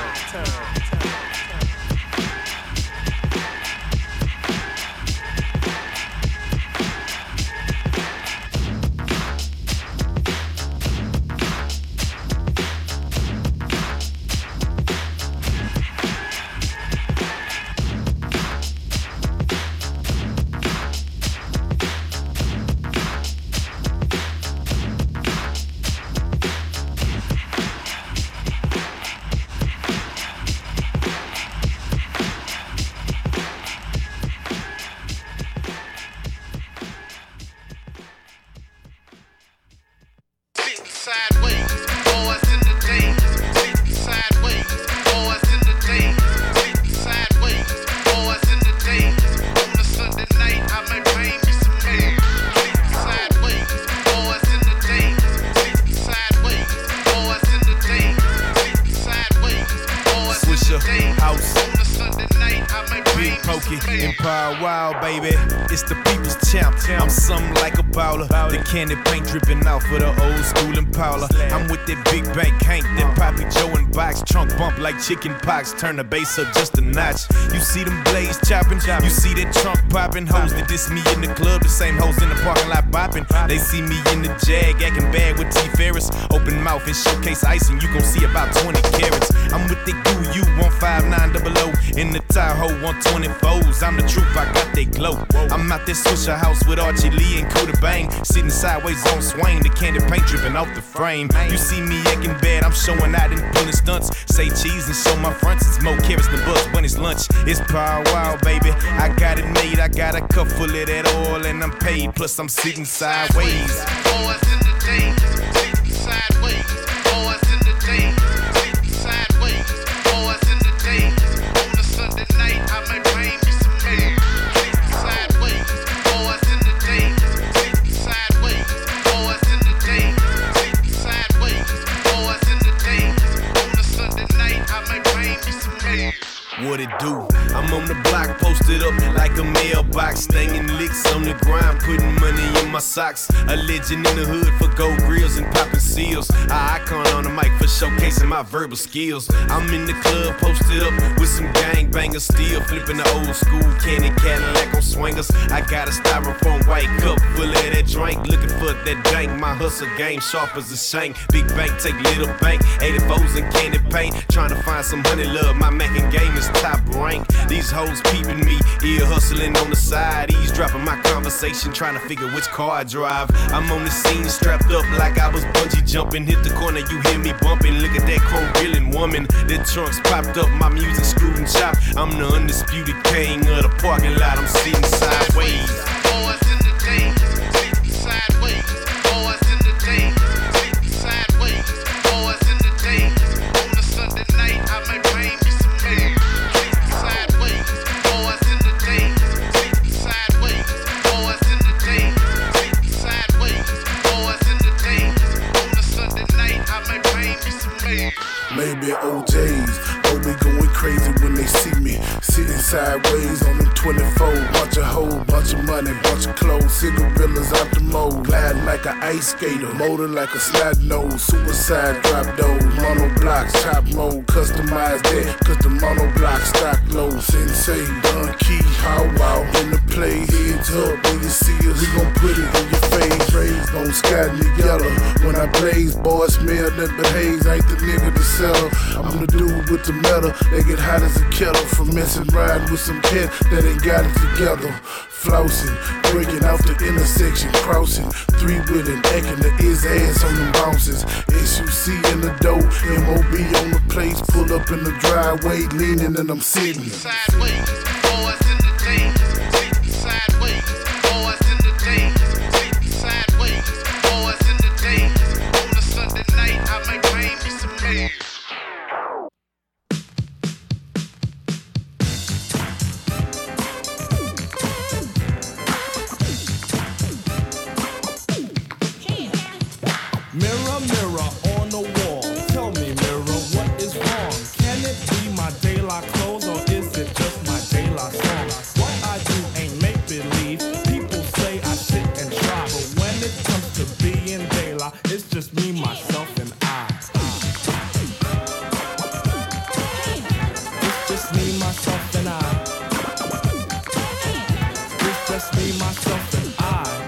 Candy paint dripping out for the old school Impala. I'm with that big bank Hank, that Poppy Joe and box. Trunk bump like chicken pox, turn the bass up just a notch. You see them blades chopping, you see that trunk popping. Hoes that diss me in the club, the same hoes in the parking lot bopping. They see me in the Jag, acting bad with T. Ferris. Open mouth and showcase icing, you gon' see about 20 carats. I'm with the goo, you 15900. In the Tahoe 124s, I'm the truth, I got that glow. I'm out there Swisher House with Archie Lee and Coda Bang. Sitting sideways on Swain, the candy paint dripping off the frame. You see me acting bad, I'm showing out in pulling stunts. Say cheese and show my fronts, it's more carrots than buzz when it's lunch. It's power wow, baby, I got it made. I got a cup full of that oil and I'm paid. Plus I'm sitting sideways. Boys in the days, sitting sideways. Boys in the days, sitting sideways. Boys in the days, on a Sunday night I might bring me some mail. Sitting sideways. Boys in the days, sitting sideways. Boys in the days, sitting sideways. Boys in the days, on a Sunday night I might bring me some mail. What it do? I'm on the block, posted up like a mailbox, staying licks on the grind, putting money in my socks. A legend in the hood for gold grills and popping seals. An icon on the mic for showcasing my verbal skills. I'm in the club, posted up with some gangbangers, still flipping the old school candy Cadillac on swingers. I got a styrofoam white cup full of that drink, looking for that dank. My hustle game sharp as a shank. Big bank take little bank, 84s and candy paint. Trying to find some honey love, my Mackin game is top rank. These hoes peeping me, ear hustling on the side, eavesdropping my conversation, trying to figure which car I drive. I'm on the scene strapped up like I was bungee jumping. Hit the corner, you hear me bumping. Look at that chrome grilling woman. The trunks popped up, my music screwed and chopped. I'm the undisputed king of the parking lot. I'm sitting sideways. Boys in the days, sitting sideways. Boys in the days, sitting sideways. Boys in the days, on a Sunday night I might bring me some mail. Sitting sideways. Boys in the days, sitting sideways. Boys in the days, sitting sideways. Boys in the days, on a Sunday night I might bring me some mail. Maybe OJs, oh, we going crazy when they see me. Sitting sideways on them 24. Bunch of hoes, bunch of money, bunch of clothes. Cigarillas out the mold. Gliding like an ice skater. Motor like a slide nose. Suicide drop those. Mono blocks, chop mode. Customize that, cause the mono block stock low. Sensei, Dun Key, how wow. In the play, heads up. When you see us, we gon' put it in your face. Raised on sky in the yellow. When I blaze, boys smell nothing but haze. Ain't the nigga to sell. I'm the dude with the metal. They get hot as a kettle from messing riding with some cat that ain't got it together. Flossing, breaking out the intersection, crossing, three-wheeling, acting the is ass on them bounces. SUC in the dough, MOB on the place, pull up in the driveway, leaning and I'm sitting. Sideways, boys in the days, sitting sideways. Boys in the days, sitting sideways. Boys in the days, on a Sunday night I might bring me some mail. Mirror, mirror on the wall, tell me, mirror, what is wrong? Can it be my De La clothes or is it just my De La song? What I do ain't make believe. People say I sit and try, but when it comes to being De La, it's just me, myself, and I. It's just me, myself, and I. It's just me, myself, and I.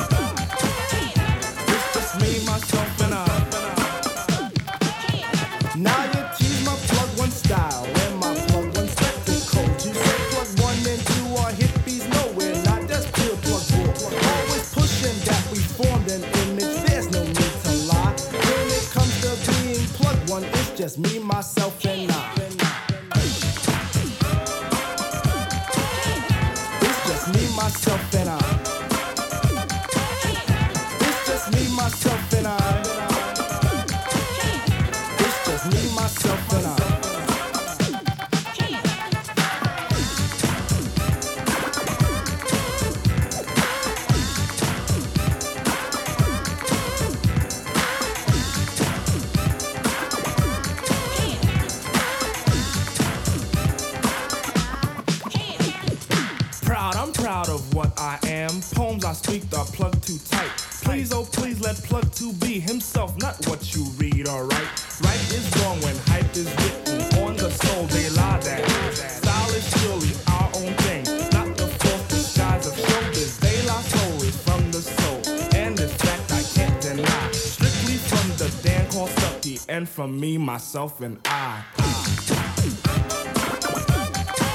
Me, myself, and I. Now you tease my plug one style and my plug one spectacle. You say plug 1 and 2 are hippies nowhere, not just pure plug bull. Always pushing that we formed an image, there's no need to lie. When it comes to being plug one, it's just me, myself, and I. It's just me, myself, and I. Me, myself, and I. It's just me, myself, and I. I'm proud of what I am. Poems I speak are plugged too tight. Please, oh please, let plug 2 be himself, not what you read, alright? Right is wrong when hype is written on the soul, they lie that. Style is surely our own thing, not the false disguise of showbiz. De La soul is from the soul, and this fact I can't deny. Strictly from the Dan Kawasaki, and from me, myself, and I.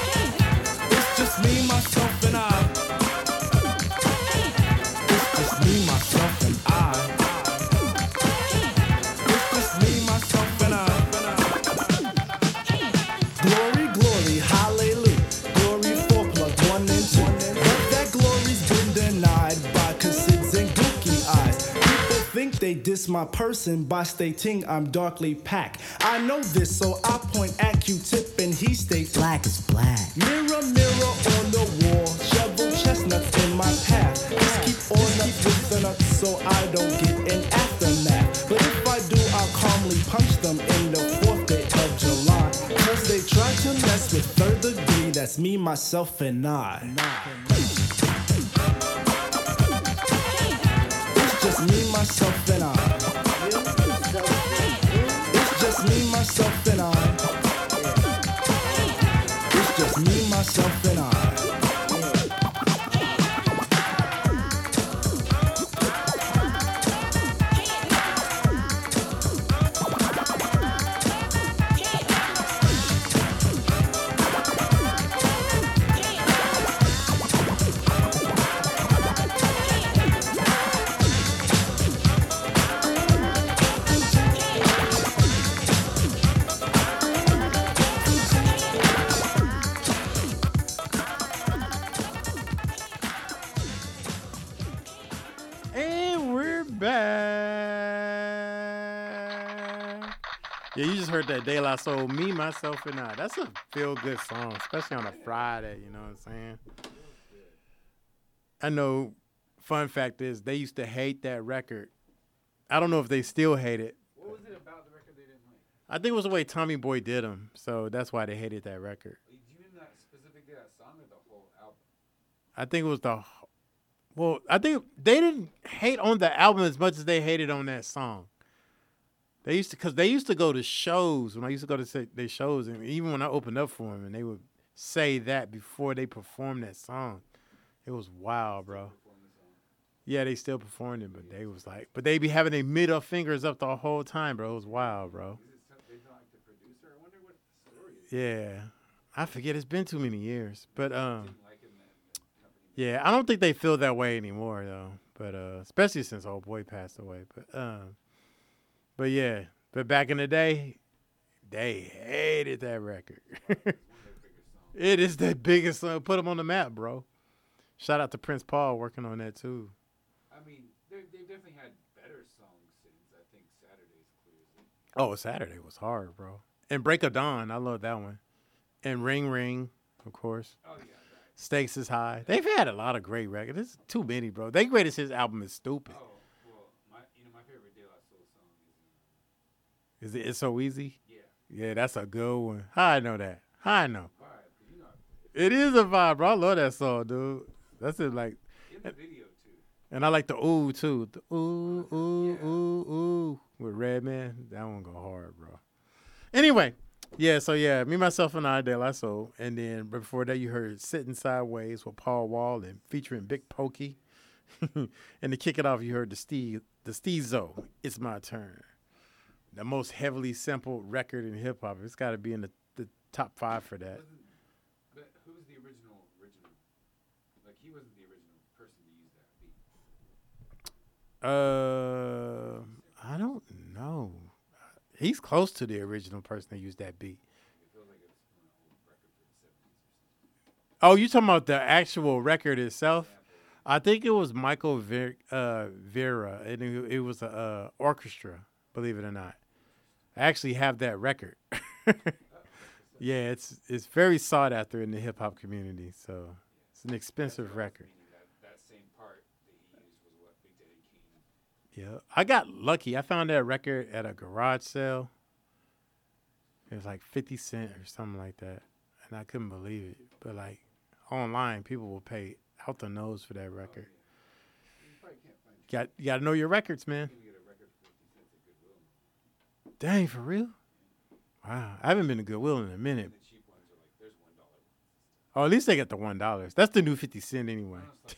diss my person by stating I'm darkly packed. I know this, so I point at Q-tip and he states black is black. Mirror, mirror on the wall, shovel chestnuts in my path. Just keep all nuts with the nuts so I don't get an aftermath. But if I do, I'll calmly punch them in the 4th day of July. Cause they try to mess with 3rd degree, that's me, myself, and I. It's just me, myself, and I. It's just me, myself, and I. It's just me, myself, and I. And we're back. Yeah, you just heard that De La Soul, Me, Myself, and I. That's a feel-good song, especially on a Friday, you know what I'm saying? I know, fun fact is, they used to hate that record. I don't know if they still hate it. What was it about the record they didn't like? I think it was the way Tommy Boy did them, so that's why they hated that record. Do you mean that specifically that song or the whole album? I think it was I think they didn't hate on the album as much as they hated on that song. They used to go to shows when I used to go to their shows, and even when I opened up for them, and they would say that before they performed that song. It was wild, bro. Yeah, they still performed it, but they was like, but they be having their middle fingers up the whole time, bro. It was wild, bro. Yeah, I forget. It's been too many years, but yeah, I don't think they feel that way anymore though. But especially since old boy passed away. But yeah, but back in the day, they hated that record. It is the biggest song. Put them on the map, bro. Shout out to Prince Paul working on that too. I mean, they definitely had better songs since I think Saturday's clearly. Oh, Saturday was hard, bro. And Break of Dawn, I love that one. And Ring Ring, of course. Oh yeah. Stakes is High. They've had a lot of great records. There's too many, bro. Their greatest hits album is Stupid. Oh, well, my favorite De La Soul song is It's So Easy? Yeah. Yeah, that's a good one. How I know that? How I know? It is a vibe, bro. I love that song, dude. That's it, like. In the video, too. And I like the ooh, too. The ooh, ooh, ooh, ooh. With Redman. That one go hard, bro. Anyway. Yeah, so yeah, Me, Myself, and I, De La Soul. And then before that, you heard Sitting Sideways with Paul Wall and featuring Big Pokey. And to kick it off, you heard the Steezo, It's My Turn. The most heavily sampled record in hip-hop. It's got to be in the top 5 for that. But who's the original? Like, he wasn't the original person to use that beat. I don't know. He's close to the original person that used that beat. Oh, you talking about the actual record itself? I think it was Michael Vera, and it was a orchestra, believe it or not. I actually have that record. Yeah, it's very sought after in the hip hop community, so it's an expensive record. That same part that he used was what Big Daddy Kane. Yeah, I got lucky. I found that record at a garage sale. It was like 50 cents or something like that, and I couldn't believe it. But like online, people will pay out the nose for that record. You got to know your records, man. Dang, for real? Wow, I haven't been to Goodwill in a minute. Oh, at least they got the $1. That's the new 50 cent anyway.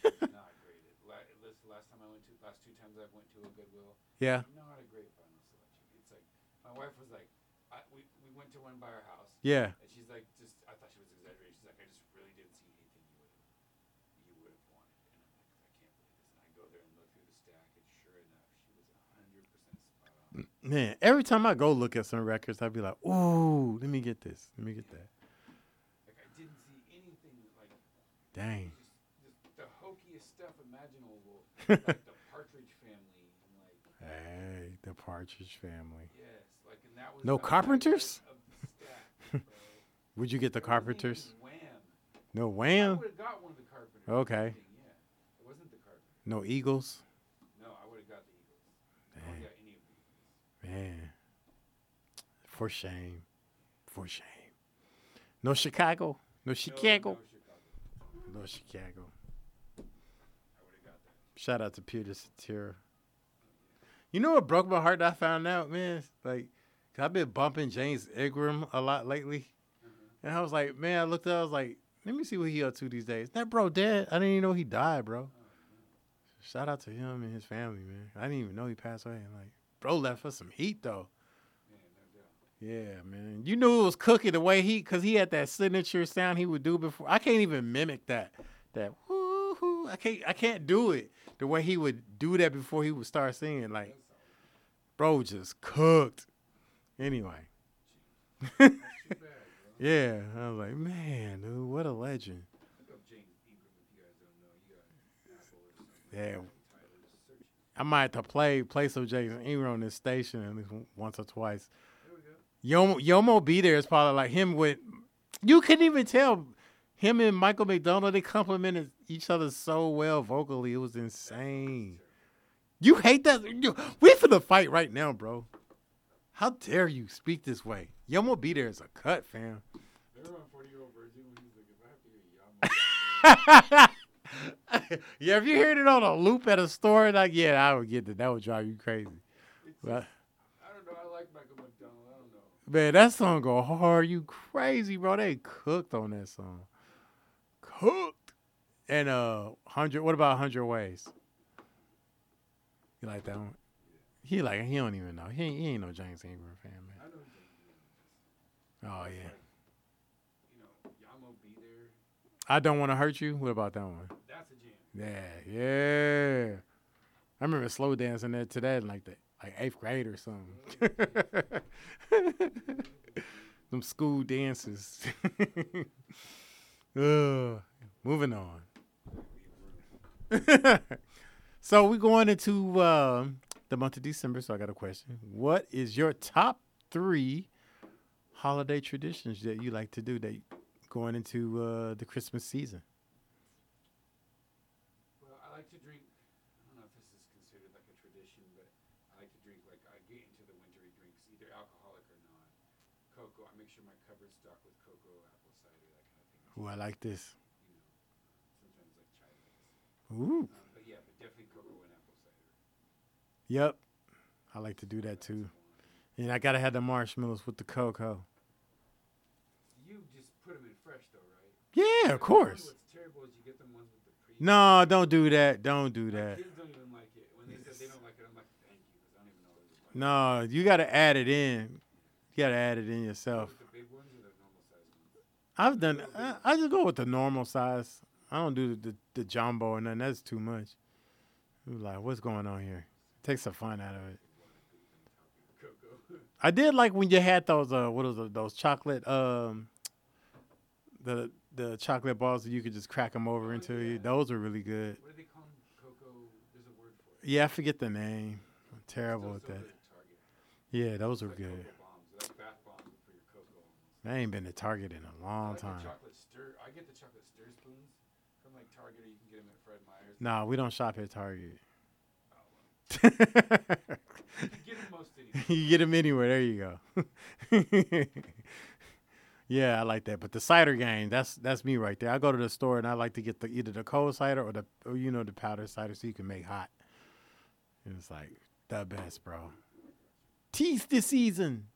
Last 2 times I went to a Goodwill. Yeah. Not a great final selection. It's like my wife was like, we went to one by our house. Yeah. And she's like, I thought she was exaggerating. She's like, I just really didn't see anything you would have wanted. And I'm like, I can't believe this. And I go there and look through the stack, and sure enough, she was 100% spot on. Man, every time I go look at some records, I'd be like, ooh, let me get this. Let me get that. Like, I didn't see anything like. Dang. Just the hokiest stuff imaginable. Like the Partridge Family. And like, hey, The Partridge Family. Yes, like, and that was No the Carpenters? highlight of the stack, bro. Would you get the It wasn't even Carpenters? Wham. No I Wham? would have got one of the Carpenters. Okay. I think, yeah. It wasn't the Carpenters. No Eagles? No, I would have got the Eagles. I would have got any of the Eagles. Man. For shame. For shame. No Chicago? No Chicago? No Chicago. Shout out to Peter Cetera. You know what broke my heart that I found out, man? Like, 'cause I've been bumping James Ingram a lot lately. And I was like, man, I looked up, I was like, let me see what he up to these days. That bro dead. I didn't even know he died, bro. Shout out to him and his family, man. I didn't even know he passed away. Like, bro left for some heat, though. Yeah, man. You knew it was cooking the way because he had that signature sound he would do before. I can't even mimic that. That woo-hoo. I can't do it the way he would do that before he would start singing. Like, bro just cooked. Anyway. Yeah. I was like, man, dude, what a legend. Yeah. I might have to play some James Ingram on this station at least once or twice. Yomo Be There is probably like him with, you couldn't even tell him and Michael McDonald, they complimented each other so well vocally. It was insane. You hate that? We finna fight right now, bro. How dare you speak this way? Yomo Be There is a cut, fam. Yeah, if you heard it on a loop at a store, like, yeah, I would get that. That would drive you crazy. But, I don't know. I like Michael McDonald. I don't know. man, that song go hard. You crazy, bro. They cooked on that song. Cooked. And 100. What about 100 Ways? You like that one? He don't even know. He ain't no James Ingram fan, man. I know Oh yeah. You know, Yamo Be There. I Don't Want to Hurt You. What about that one? That's a jam. Yeah. I remember slow dancing there to that in like 8th grade or something. Some school dances. Moving on. So we're going into the month of December, so I got a question. What is your top 3 holiday traditions that you like to do that going into the Christmas season? Well, I like to drink. I don't know if this is considered like a tradition, but I like to drink. Like I get into the wintry drinks, either alcoholic or not. Cocoa. I make sure my cupboard's stocked with cocoa, apple cider, that kind of thing. Ooh, I like this. You know, sometimes like chai lattes. Ooh. But yeah, but definitely cocoa and apple cider. Yep. I like to do that too. And I gotta have the marshmallows with the cocoa. You just put them in fresh though, right? Yeah, of course. What's terrible is you get them ones with the pre. No, don't do that. Don't do that. My kids don't even like it. When they said they don't like it, I'm like, thank you, because I don't even know what it's like. No, you gotta add it in. You gotta add it in yourself. With the big ones or the normal size ones? I've done. I just go with the normal size. I don't do the jumbo or nothing. That's too much. I'm like, what's going on here? Takes the fun out of it. I did like when you had those those chocolate the chocolate balls that you could just crack them over into you. Those are really good. What do they call them? Cocoa. There's a word for it. Yeah, I forget the name. I'm terrible at that. Yeah, those are good. Bombs. Like bath bombs for your cocoa. I ain't been to Target in a long time. I get the chocolate stir spoons from like Target, or you can get them at Fred Meyer's. Nah, we don't shop at Target. You can get them most anywhere. You get them anywhere. There you go. Yeah, I like that. But the cider game, that's me right there. I go to the store and I like to get either the cold cider or the powdered cider so you can make hot. And it's like the best, bro. Tease this season.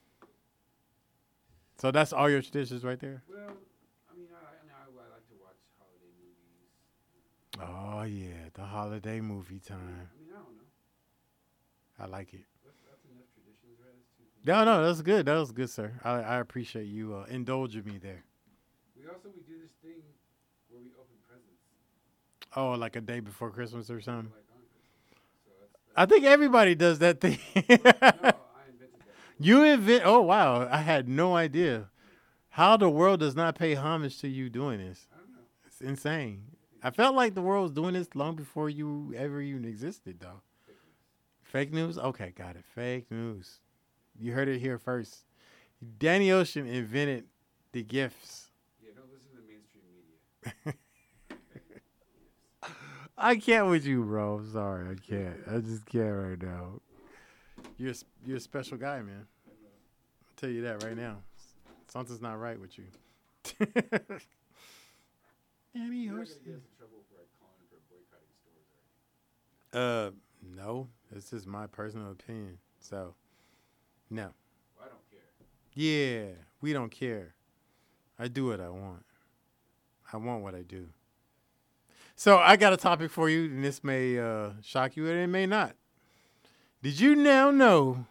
So that's all your traditions right there? Well, I mean, I like to watch holiday movies. Oh, yeah, the holiday movie time. I mean, I don't know. I like it. That's enough traditions, right? No, that's good. That was good, sir. I appreciate you indulging me there. We do this thing where we open presents. Oh, like a day before Christmas or something? Like on Christmas. So I think everybody does that thing. No, I invented that. You invent? Oh, wow. I had no idea. How the world does not pay homage to you doing this. I don't know. It's insane. I felt like the world was doing this long before you ever even existed, though. Fake news? Okay, got it. Fake news. You heard it here first. Danny Ocean invented the gifts. Yeah, don't listen to the mainstream media. I can't with you, bro. I'm sorry. I can't. I just can't right now. You're a special guy, man. I'll tell you that right now. Something's not right with you. Danny Ocean. No. This is my personal opinion. So, no. Well, I don't care. Yeah, we don't care. I do what I want. I want what I do. So I got a topic for you, and this may shock you, and it may not. Did you now know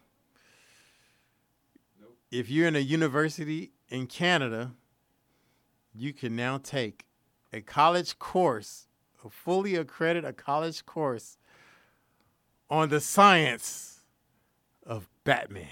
if you're in a university in Canada, you can now take a college course, a fully accredited college course on the science of Batman.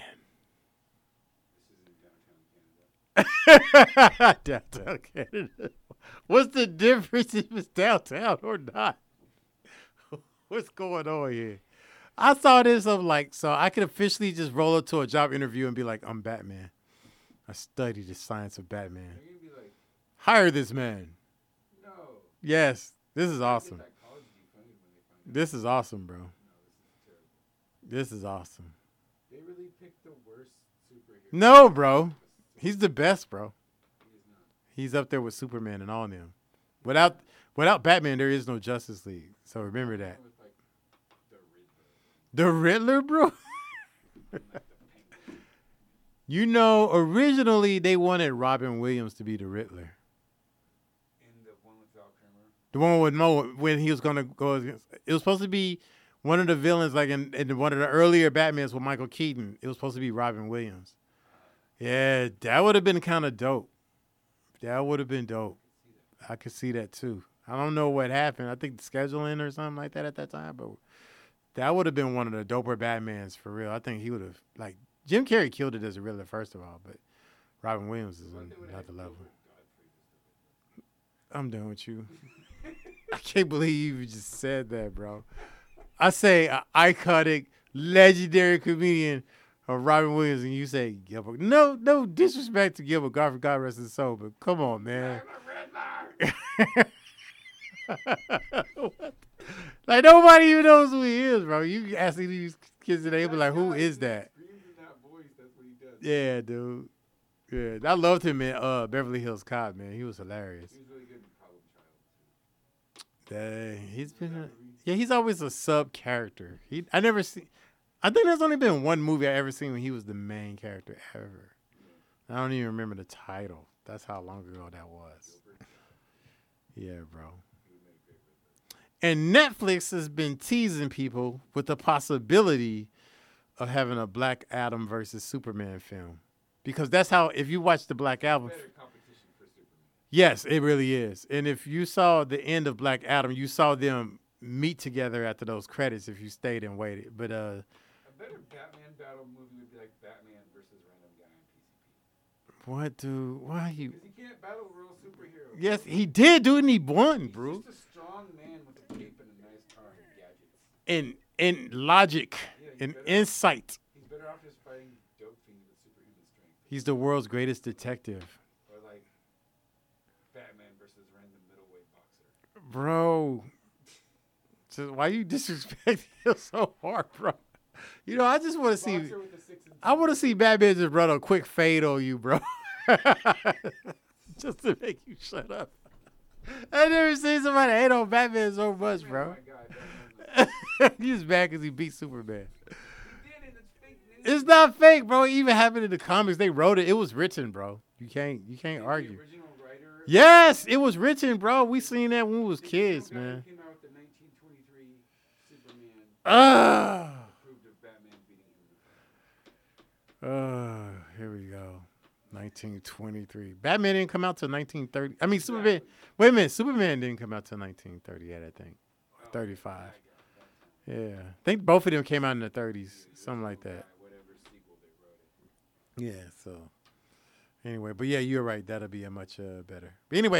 Downtown Canada. What's the difference if it's downtown or not? What's going on here? I saw this of like, so I could officially just roll up to a job interview and be like, I'm Batman. I studied the science of Batman. Are you gonna be like, Hire this man. no? Yes, this is Get awesome. that college defunded when they find out. This is awesome, bro. No, this is terrible. This is awesome. They really picked the worst superhero. No, bro. He's the best, bro. He is not. He's up there with Superman and all of them. Without Batman, there is no Justice League. So remember that. With like the The Riddler, Riddler. bro? You know, originally they wanted Robin Williams to be the Riddler. In the one with Val Kilmer. The one with Mo, when he was going to go against. It was supposed to be one of the villains, like in one of the earlier Batmans with Michael Keaton. It was supposed to be Robin Williams. Yeah, that would have been kind of dope. That would have been dope. I could see that too. I don't know what happened. I think the scheduling or something like that at that time, but that would have been one of the doper Batmans for real. I think he would have, like, Jim Carrey killed it as a Riddler, first of all, but Robin Williams is on another level. I'm done with you. I can't believe you just said that, bro. I say an iconic, legendary comedian of Robin Williams, and you say Gilbert. No disrespect to Gilbert Gottfried, God rest his soul, but come on, man. Like, nobody even knows who he is, bro. You asking these kids today, be like, who is that? Yeah, dude. Yeah, I loved him in Beverly Hills Cop, man. He was hilarious. He was really good in Problem Child. Dang, he's always a sub character. I think there's only been one movie I ever seen when he was the main character ever. I don't even remember the title. That's how long ago that was. Yeah, bro. And Netflix has been teasing people with the possibility of having a Black Adam versus Superman film. Because that's how, if you watch the Black Adam. Better competition for Superman. Yes, it really is. And if you saw the end of Black Adam, you saw them meet together after those credits if you stayed and waited. But A better Batman battle movie would be like Batman versus random guy on PCP. what, dude? Why he? Because he can't battle real superheroes. Yes, he did, dude, and he won, He's bro. just a strong man with a cape and a nice car and gadgets. And logic Yeah, and insight. He's better off just fighting dope fiends with superhuman strength. He's the world's greatest detective. Or like Batman versus random middleweight boxer. Bro. So why you disrespecting him so hard, bro? You know, I just want to see. Boxer with a 6 and I want to see Batman just run a quick fade on you, bro. Just to make you shut up. I never seen somebody hate on Batman so much, bro. Oh my God, He's mad because he beat Superman. he did it. It's fake news. It's not fake, bro. It even happened in the comics. They wrote it. It was written, bro. You can't argue. The original writer. Yes, it was written, bro. We seen that when we was kids, The guy man. who came out with the 1923 Superman Ah. approved of Batman beating him. Here we go. 1923. Batman didn't come out till 1930. I mean, Superman. Wait a minute. Superman didn't come out till 1938, I think. 35. Yeah. I think both of them came out in the 30s. Something like that. Whatever sequel they wrote it. Yeah, so. Anyway, but yeah, you're right. That'll be a much better. But anyway.